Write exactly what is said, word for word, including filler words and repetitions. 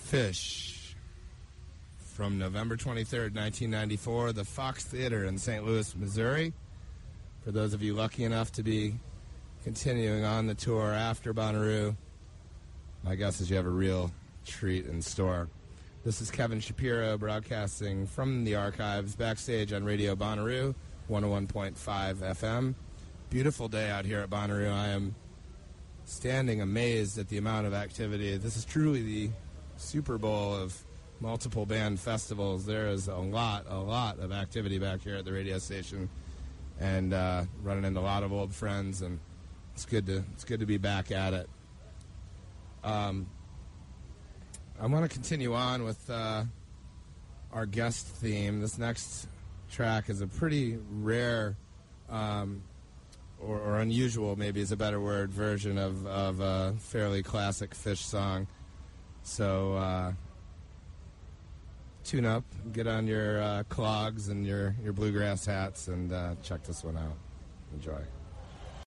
Fish from November twenty-third, nineteen ninety-four, the Fox Theater in Saint Louis, Missouri. For those of you lucky enough to be continuing on the tour after Bonnaroo, my guess is you have a real treat in store. This is Kevin Shapiro broadcasting from the archives backstage on Radio Bonnaroo, one oh one point five F M. Beautiful day out here at Bonnaroo. I am standing amazed at the amount of activity. This is truly the Super Bowl of multiple band festivals. There is a lot, a lot of activity back here at the radio station, and uh, running into a lot of old friends, and it's good to it's good to be back at it. Um, I want to continue on with uh, our guest theme. This next track is a pretty rare, um, or, or unusual, maybe is a better word, version of, of a fairly classic Fish song. So uh, tune up, get on your uh, clogs and your, your bluegrass hats, and uh, check this one out. Enjoy.